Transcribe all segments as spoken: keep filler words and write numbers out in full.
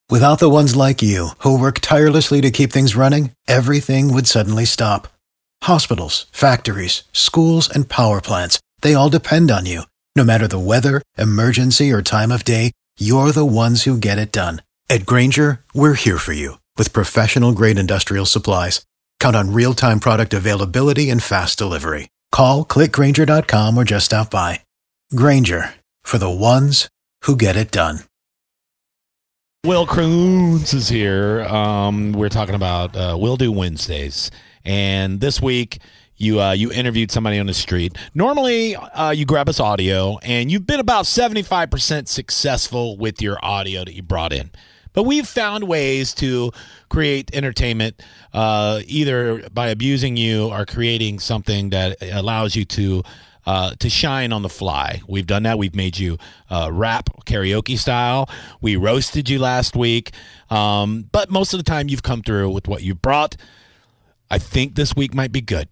Without the ones like you, who work tirelessly to keep things running, everything would suddenly stop. Hospitals, factories, schools, and power plants, they all depend on you. No matter the weather, emergency, or time of day, you're the ones who get it done. At Grainger, we're here for you with professional-grade industrial supplies. Count on real-time product availability and fast delivery. Call, click Grainger dot com, or just stop by. Grainger, for the ones who get it done. Will Kroons is here. Um, we're talking about uh, Will Do Wednesdays. And this week, you uh, you interviewed somebody on the street. Normally, uh, you grab us audio, and you've been about seventy-five percent successful with your audio that you brought in. But we've found ways to create entertainment, uh, either by abusing you or creating something that allows you to uh, to shine on the fly. We've done that. We've made you uh, rap karaoke style. We roasted you last week. Um, but most of the time, you've come through with what you brought. I think this week might be good.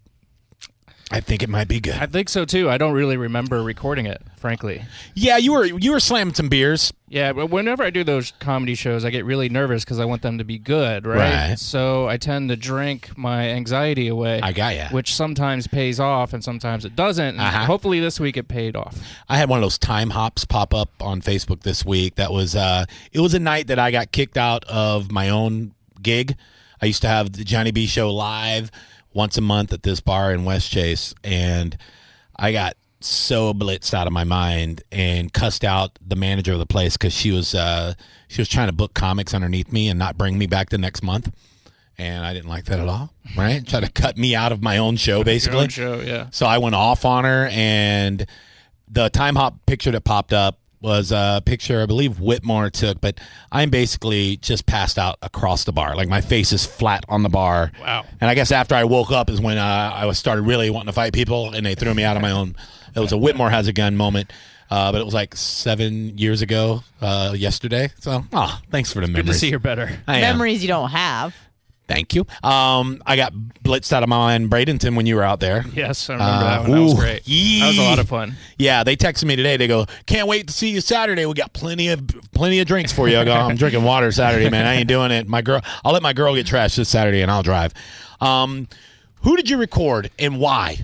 I think it might be good. I think so too. I don't really remember recording it, frankly. Yeah, you were you were slamming some beers. Yeah, but whenever I do those comedy shows, I get really nervous because I want them to be good, right? Right. So I tend to drink my anxiety away. I got ya. Which sometimes pays off and sometimes it doesn't. Uh-huh. Hopefully this week it paid off. I had one of those time hops pop up on Facebook this week. That was uh, it was a night that I got kicked out of my own gig. I used to have the Johnny B Show live once a month at this bar in West Chase, and I got so blitzed out of my mind and cussed out the manager of the place because she was uh, she was trying to book comics underneath me and not bring me back the next month, and I didn't like that at all. Right, try to cut me out of my own show basically. Your own show, yeah. So I went off on her, and the time hop picture that popped up was a picture I believe Whitmore took, but I'm basically just passed out across the bar. Like my face is flat on the bar. Wow. And I guess after I woke up is when uh, I was started really wanting to fight people, and they threw me out of my own. It was a Whitmore has a gun moment, uh, but it was like seven years ago uh, yesterday. So, oh, thanks for the memories. Good to see you're better. I am. Memories you don't have. Thank you. Um, I got blitzed out of my mind, Bradenton, when you were out there. Yes, I remember Uh, that one. That was ooh, great. yee. That was a lot of fun. Yeah, they texted me today. They go, "Can't wait to see you Saturday. We got plenty of plenty of drinks for you." I go, "I'm drinking water Saturday, man. I ain't doing it. My girl, I'll let my girl get trashed this Saturday, and I'll drive." Um, who did you record and why?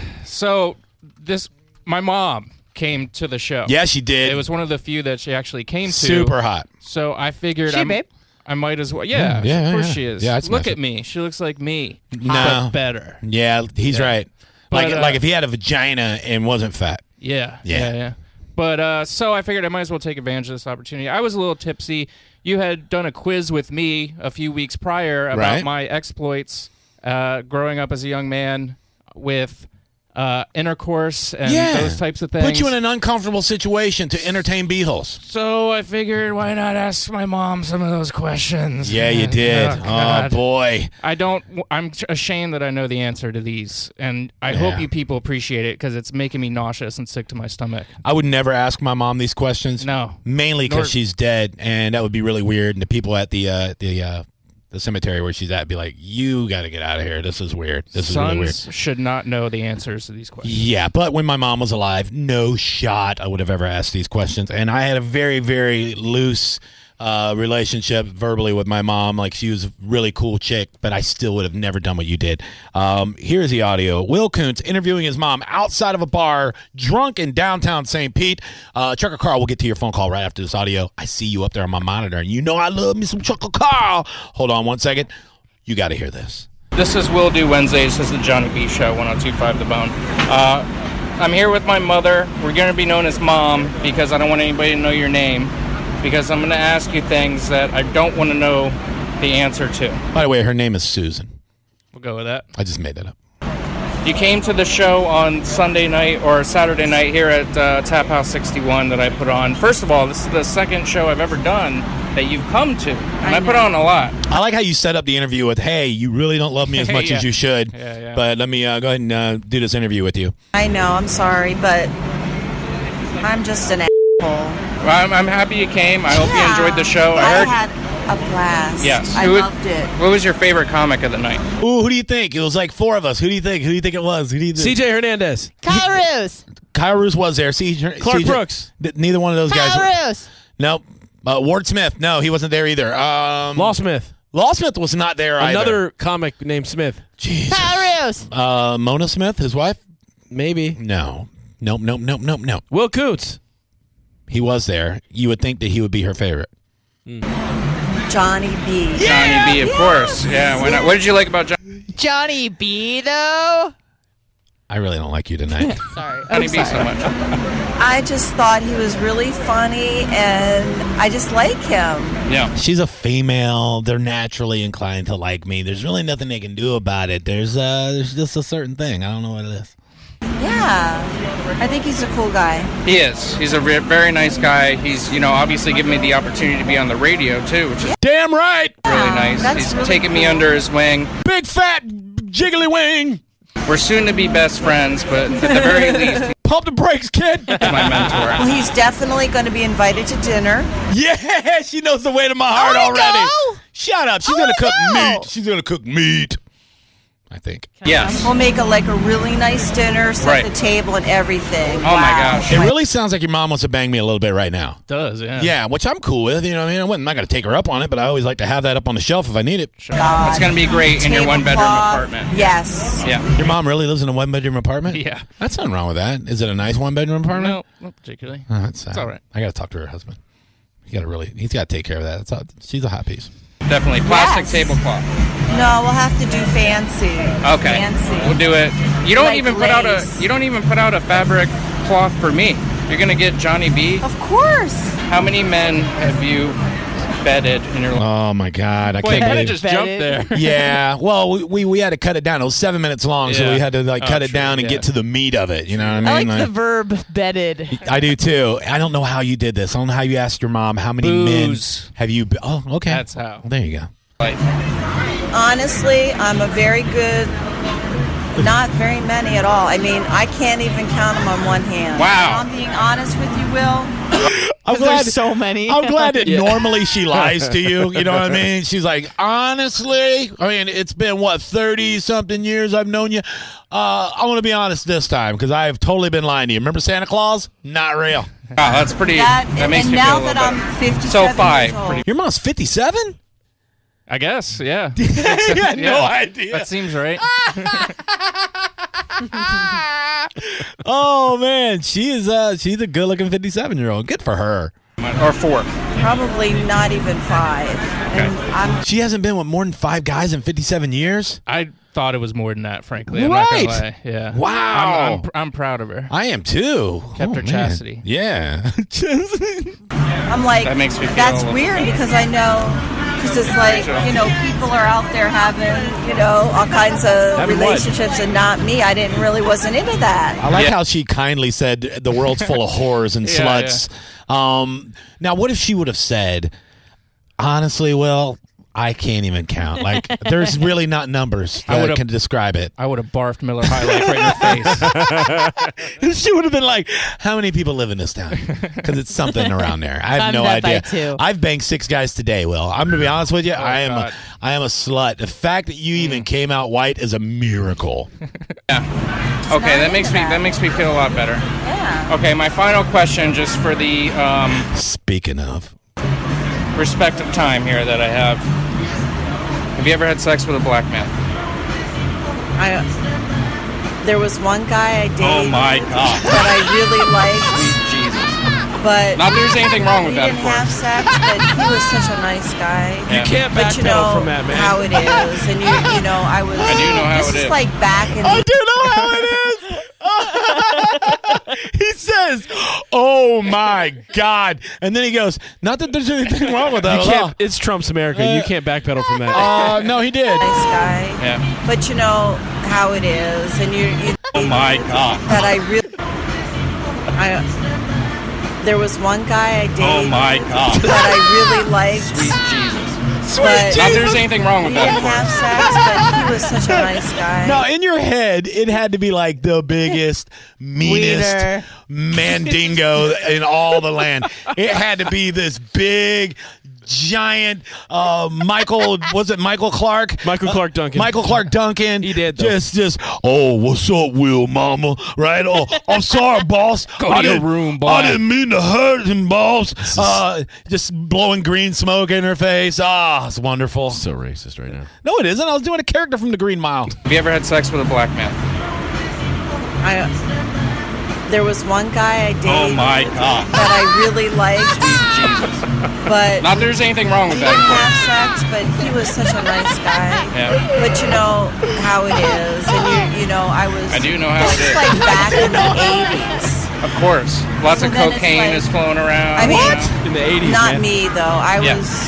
So this, my mom came to the show. Yeah, she did. It was one of the few that she actually came to. Super hot. So I figured She, I'm, babe? I might as well. Yeah, Yeah, yeah, of course yeah. she is. Yeah, I'd Look smash at it. me. She looks like me. No. But better. Yeah, he's Yeah. right. Like But, uh, like if he had a vagina and wasn't fat. Yeah, Yeah. yeah, yeah. But uh, so I figured I might as well take advantage of this opportunity. I was a little tipsy. You had done a quiz with me a few weeks prior about Right. my exploits uh, growing up as a young man with uh, intercourse and Yeah. those types of things. Put you in an uncomfortable situation to entertain beeholes. So I figured, why not ask my mom some of those questions? Yeah, you did. Oh, Oh, God. boy. I don't. I'm ashamed that I know the answer to these, and I Yeah. hope you people appreciate it because it's making me nauseous and sick to my stomach. I would never ask my mom these questions. No. Mainly Nor- because she's dead, and that would be really weird. And the people at the uh, the uh, the cemetery where she's at be like, "You got to get out of here. This is weird. This is really weird." Sons should not know the answers to these questions. Yeah, but when my mom was alive, no shot I would have ever asked these questions. And I had a very, very loose uh, relationship verbally with my mom. Like, she was a really cool chick, but I still would have never done what you did. Um, here's the audio. Will Koontz interviewing his mom outside of a bar, drunk in downtown Saint Pete. Uh, Chucker Carl, we'll get to your phone call right after this audio. I see you up there on my monitor, and you know I love me some Chucker Carl. Hold on one second. You got to hear this. This is Will Do Wednesdays. This is the Johnny B Show, one oh two point five The Bone. Uh, I'm here with my mother. We're going to be known as Mom because I don't want anybody to know your name, because I'm going to ask you things that I don't want to know the answer to. By the way, her name is Susan. We'll go with that. I just made that up. You came to the show on Sunday night or Saturday night here at uh, Tap House sixty-one that I put on. First of all, this is the second show I've ever done that you've come to, and I, I put on a lot. I like how you set up the interview with, "Hey, you really don't love me as much Yeah. as you should, Yeah, yeah. but let me uh, go ahead and uh, do this interview with you." I know, I'm sorry, but I'm just an asshole. Well, I'm, I'm happy you came. I hope Yeah. you enjoyed the show. I I heard. had a blast. Yes. I Who would- loved it. What was your favorite comic of the night? Ooh, who do you think? It was like four of us. Who do you think? Who do you think it was? Who do you think? C J Hernandez. Kyle Roos. Kyle Roos was there. C J Clark C J Brooks. Neither one of those guys. Kyle Roos. Nope. Uh, Ward Smith. No, he wasn't there either. Um, Law Smith. Law Smith was not there either. Another comic named Smith. Jesus. Paris. Uh, Mona Smith, his wife? Maybe. No. Nope, nope, nope, nope, nope. Will Coots. He was there. You would think that he would be her favorite. Johnny B. Johnny B, of course. Yeah, why not? What did you like about Johnny? Johnny B, though. I really don't like you tonight. Sorry. Johnny I'm B so sorry. much. I just thought he was really funny, and I just like him. Yeah. She's a female. They're naturally inclined to like me. There's really nothing they can do about it. There's uh, there's just a certain thing. I don't know what it is. Yeah, I think he's a cool guy. He is. He's a re- very nice guy. He's, you know, obviously given me the opportunity to be on the radio, too, which is Damn right. really nice. that's He's really taken me cool. under his wing. Big fat jiggly wing. We're soon to be best friends, but at the very least, Pump the brakes, kid. he's my mentor. Well, he's definitely going to be invited to dinner. Yeah, she knows the way to my heart I wanna already. go. Shut up. She's I gonna wanna cook go. meat. She's gonna cook meat. I think. Yes. We'll make a like a really nice dinner, set Right. the table and everything. Oh, my gosh. It really sounds like your mom wants to bang me a little bit right now. Does, yeah. Yeah, which I'm cool with. You know what I mean? I wouldn't- I'm not going to take her up on it, but I always like to have that up on the shelf if I need it. Sure. It's going to be great in your one-bedroom Tablecloth. apartment. Yes. Yeah. Your mom really lives in a one-bedroom apartment? Yeah. That's nothing wrong with that. Is it a nice one-bedroom apartment? No, not particularly. Oh, that's sad. It's all right. I got to talk to her husband. He got to really. He's got to take care of that. That's all, she's a hot piece. Definitely. Plastic Yes. tablecloth. No, we'll have to do fancy. Okay. Fancy. We'll do it. You don't Like even put out a lace. you don't even put out a fabric cloth for me. You're going to get Johnny B. Of course. How many men have you bedded in your life? Oh my God! I Boy, can't Hannah believe. just Bedded. jumped there. Yeah. Well, we, we we had to cut it down. It was seven minutes long, so Yeah. we had to like Oh, cut it true, down and yeah. get to the meat of it. You know what I mean? I like Like- the verb bedded. I do too. I don't know how you did this. I don't know how you asked your mom how many Booze. men have you. Be- oh, okay. That's how. Well, there you go. Life? Honestly, I'm a very good, not very many at all. I mean, I can't even count them on one hand. Wow. If I'm being honest with you, Will. I'm glad. There's so many. I'm glad that Yeah. normally she lies to you. You know what I mean? She's like, honestly, I mean, it's been what thirty something years I've known you. Uh, I want to be honest this time because I've totally been lying to you. Remember Santa Claus? Not real. Wow, that's pretty. That, That, and makes and me now feel a that little I'm better. fifty-seven So five. years old. Pretty, Your mom's fifty-seven? I guess, yeah. I had no Yeah. idea. That seems right. Oh man, she is. Uh, she's a good-looking fifty-seven-year-old. Good for her. or four. Probably not even five. And I'm She hasn't been with more than five guys in fifty-seven years. I thought it was more than that, frankly. I'm not Right. gonna lie. Yeah. Wow. I'm, I'm, pr- I'm proud of her. I am too. Kept Oh, her man. chastity. Yeah. I'm like, That makes me feel that's a little- weird because I know, because it's like, you know, people are out there having, you know, all kinds of Having what? relationships and not me. I didn't really wasn't into that. I like Yeah. how she kindly said the world's full of whores and Yeah, sluts. Um, now, what if she would have said, honestly, Will, I can't even count. Like, there's really not numbers I that would've- can describe it. I would have barfed Miller High Life right in her face. She would have been like, how many people live in this town? Because it's something around there. I have I'm no that by idea. two. I've banged six guys today, Will. I'm going to be honest with you. I am a, God. I am a slut. The fact that you even came out white is a miracle. Okay, that makes me that makes me feel a lot better. Yeah. Okay, my final question, just for the um, Speaking of. respect of time here that I have. Have you ever had sex with a black man? I, there was one guy I dated Oh my God. that I really liked, Jesus. but Not that there's anything wrong with we that, didn't of have course. sex, but he was such a nice guy. Yeah. Can't But you backpedal know from that, man. how it is, and you you know I was. I do know how this it is is. like back in I the do know how it is. He says, "Oh my God!" And then he goes, "Not that there's anything wrong with that You at all." can't, it's Trump's America. You can't backpedal from that. Uh, no, he did. nice guy. Yeah. But you know how it is, and you, you Oh my God. that I really. I, there was one guy I dated Oh my God. that I really liked, Sweet Jesus. Sweet but Not that there's anything wrong we with that, didn't of course. have sex, but he was such a nice guy. Now, in your head, it had to be like the biggest, meanest Wiener. mandingo in all the land. It had to be this big, giant uh, Michael, was it Michael Clark? Michael Clark Duncan. Uh, Michael Clark Duncan. He did, though. Just, just, oh, what's up, Will Mama? Right? Oh, I'm sorry, boss. Go I to your didn't- room, boy. I didn't mean to hurt him, boss. Uh, just blowing green smoke in her face. Ah, it's wonderful. So racist right now. No, it isn't. I was doing a character from the Green Mile. Have you ever had sex with a black man? I, there was one guy I dated Oh my God. that I really liked, Jesus. but Not that there's anything wrong with we didn't that. have sex, but he was such a nice guy. Yeah. But you know how it is, and you, you know, I was. I do know how it this is. is like back in the eighties. Of course. Lots So of then it's cocaine like- is flowing around. I mean, In the eighties, not man. me though. I Yeah. was.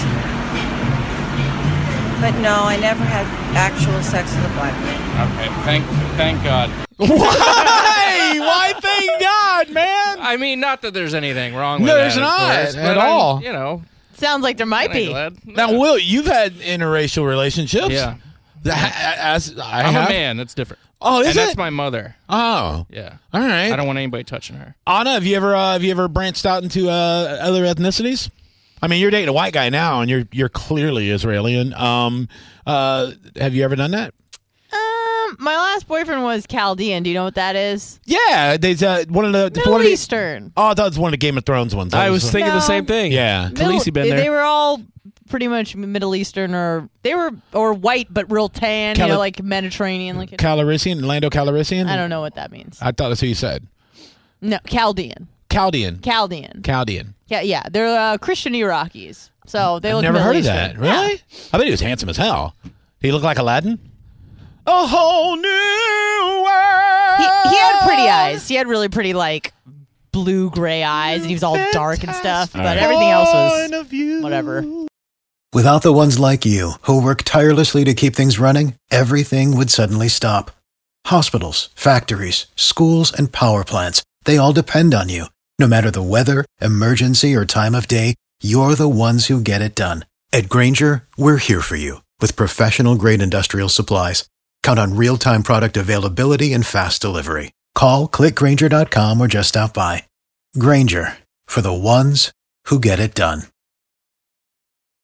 But no, I never had actual sex with a black man. Okay. Thank, thank God. Why? Why? Thank God, man. I mean, not that there's anything wrong with No, that. there's of not course, at but I'm, all. You know, Sounds like there might kinda be. glad. Now, Will, you've had interracial relationships. Yeah. As I I'm have. a man. That's different. Oh, is and it? that's my mother. Oh, Yeah. all right. I don't want anybody touching her. Anna, have you ever uh, have you ever branched out into uh, other ethnicities? I mean, you're dating a white guy now, and you're you're clearly Israeli. Um, uh, have you ever done that? Um, my last boyfriend was Chaldean. Do you know what that is? Yeah, there's uh, one of the Middle one of the, Eastern. Oh, I thought it was one of the Game of Thrones ones. That I was thinking the No. same thing. Yeah. Khaleesi Middle- been they, there. they were all pretty much Middle Eastern, or they were or white but real tan. Cali- you know, like Mediterranean. Like Calrissian, Lando Calrissian. I don't know what that means. I thought that's who you said. No, Chaldean. Chaldean. Chaldean. Chaldean. Yeah, yeah. They're uh, Christian Iraqis. So they I've look never Middle heard of Eastern. that. Really? I bet he was handsome as hell. He looked like Aladdin. A whole new world. He, he had pretty eyes. He had really pretty, like, blue gray eyes, and he was all dark and stuff. But All right. everything else Point was of view. whatever. Without the ones like you, who work tirelessly to keep things running, everything would suddenly stop. Hospitals, factories, schools, and power plants, they all depend on you. No matter the weather, emergency, or time of day, you're the ones who get it done. At Grainger, we're here for you with professional-grade industrial supplies. Count on real-time product availability and fast delivery. Call, click Grainger dot com, or just stop by. Grainger, for the ones who get it done.